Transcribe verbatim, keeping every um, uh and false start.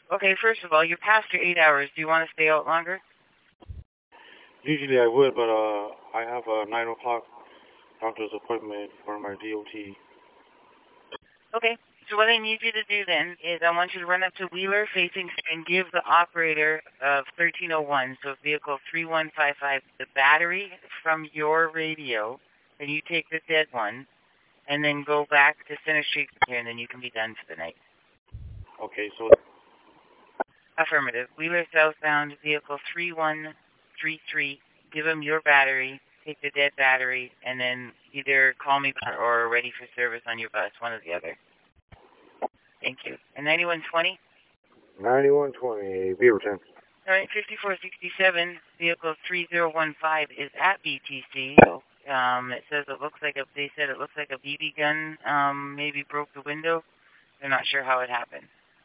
Okay, first of all, you're past your eight hours. Do you want to stay out longer? Usually I would, but uh, I have a nine o'clock doctor's appointment for my D O T. Okay. So what I need you to do then is I want you to run up to Wheeler facing and give the operator of thirteen oh one, so vehicle three one five five, the battery from your radio, and you take the dead one, and then go back to Center Street here, and then you can be done for the night. Okay, so... Affirmative. Wheeler southbound, vehicle three one three three, give him your battery, take the dead battery, and then either call me or ready for service on your bus, one or the other. Thank you. And ninety-one twenty? ninety-one twenty, Beaverton. All right, fifty-four sixty-seven, vehicle three zero one five is at B T C. Um, it says it looks like a, they said it looks like a B B gun um, maybe broke the window. They're not sure how it happened.